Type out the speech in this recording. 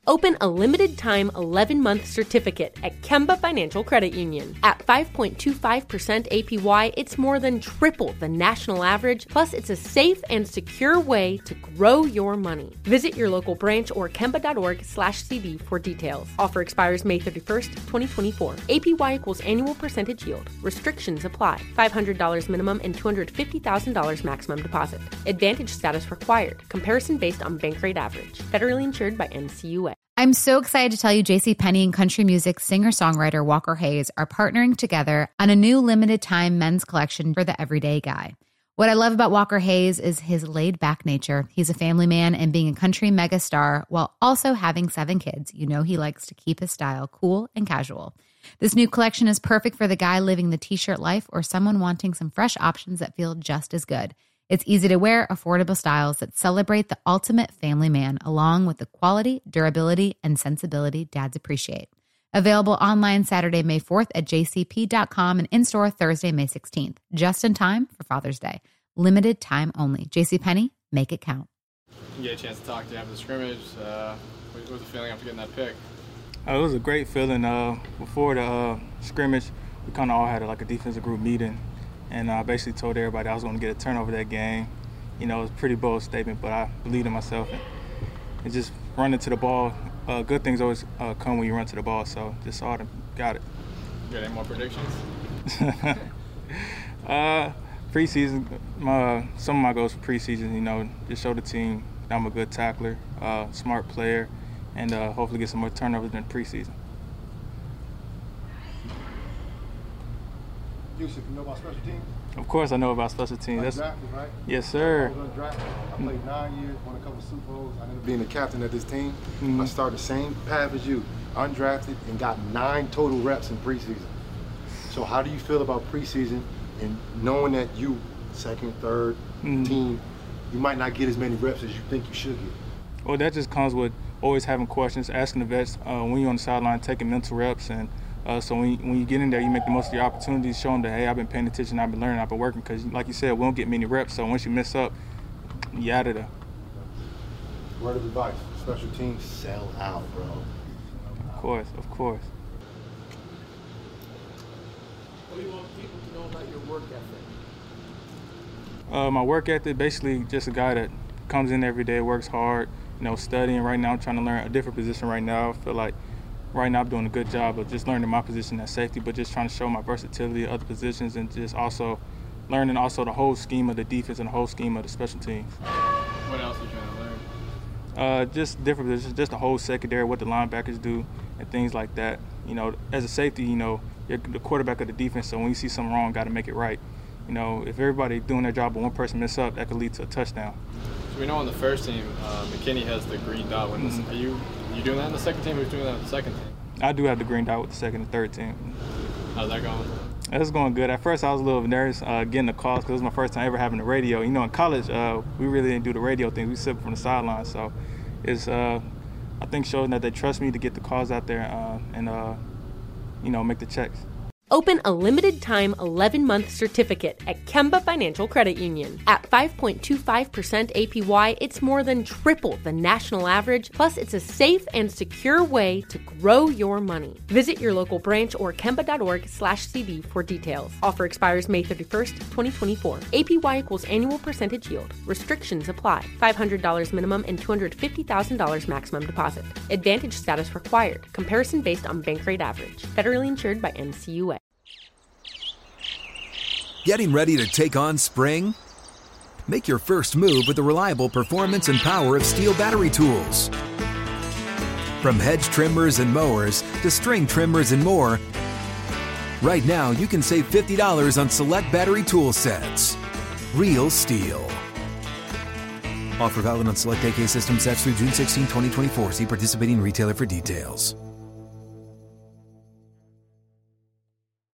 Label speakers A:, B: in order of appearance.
A: Open a limited-time 11-month certificate at Kemba Financial Credit Union. At 5.25% APY, it's more than triple the national average, plus it's a safe and secure way to grow your money. Visit your local branch or kemba.org/CD for details. Offer expires May 31st, 2024. APY equals annual percentage yield. Restrictions apply. $500 minimum and $250,000 maximum deposit. Advantage status required. Comparison based on bank rate average. Federally insured by NCUA.
B: I'm so excited to tell you JCPenney and country music singer-songwriter Walker Hayes are partnering together on a new limited-time men's collection for the everyday guy. What I love about Walker Hayes is his laid-back nature. He's a family man, and being a country megastar while also having 7 kids, you know he likes to keep his style cool and casual. This new collection is perfect for the guy living the t-shirt life or someone wanting some fresh options that feel just as good. It's easy to wear, affordable styles that celebrate the ultimate family man, along with the quality, durability, and sensibility dads appreciate. Available online Saturday, May 4th at jcp.com and in-store Thursday, May 16th. Just in time for Father's Day. Limited time only. JCPenney, make it count.
C: You get a chance to talk to you after the scrimmage. What was the feeling after getting that pick?
D: It was a great feeling. Before the scrimmage, we kind of all had a defensive group meeting. And I basically told everybody I was going to get a turnover that game. You know, it was a pretty bold statement, but I believed in myself. And just running to the ball, good things always come when you run to the ball. So just saw it, got it.
C: You got any more predictions?
D: Preseason, some of my goals for preseason, you know, just show the team that I'm a good tackler, smart player, and hopefully get some more turnovers than preseason.
E: Yusuf, you know about special teams?
D: Of course I know about special teams.
E: That's drafted, right?
D: Yes, sir.
E: I was undrafted. I played 9 years, won a couple of Super Bowls. I ended up being the captain of this team. I started the same path as you, undrafted, and got 9 total reps in preseason. So how do you feel about preseason and knowing that you, second, third team, you might not get as many reps as you think you should get?
D: Well, that just comes with always having questions, asking the vets when you're on the sideline, taking mental reps, and so when you get in there, you make the most of your opportunities, show them that, hey, I've been paying attention, I've been learning, I've been working, because like you said, we don't get many reps, so once you mess up, you're out of there.
E: Word of advice, special teams sell out, bro.
D: Of course, of course.
F: What do you want people to know about your work ethic?
D: My work ethic, basically just a guy that comes in every day, works hard, you know, studying. Right now I'm trying to learn a different position right now. I feel like right now I'm doing a good job of just learning my position at safety, but just trying to show my versatility at other positions and just also learning the whole scheme of the defense and the whole scheme of the special teams.
C: What else are you trying to learn?
D: Just different positions, just the whole secondary, what the linebackers do and things like that. You know, as a safety, you know, you're the quarterback of the defense, so when you see something wrong, got to make it right. You know, if everybody doing their job but one person mess up, that could lead to a touchdown.
C: So we know on the first team, McKinney has the green dot. Are you doing that in the second team, or who's doing that in the second team?
D: I do have the green dot with the second and third team.
C: How's that going?
D: It's going good. At first, I was a little nervous getting the calls because it was my first time ever having the radio. You know, in college, we really didn't do the radio thing. We sit from the sideline. So it's, I think, showing that they trust me to get the calls out there and, you know, make the checks.
A: Open a limited-time 11-month certificate at Kemba Financial Credit Union. At 5.25% APY, it's more than triple the national average, plus it's a safe and secure way to grow your money. Visit your local branch or kemba.org/CD for details. Offer expires May 31st, 2024. APY equals annual percentage yield. Restrictions apply. $500 minimum and $250,000 maximum deposit. Advantage status required. Comparison based on bank rate average. Federally insured by NCUA.
G: Getting ready to take on spring? Make your first move with the reliable performance and power of Steel battery tools. From hedge trimmers and mowers to string trimmers and more, right now you can save $50 on select battery tool sets. Real Steel. Offer valid on select AK system sets through June 16, 2024. See participating retailer for details.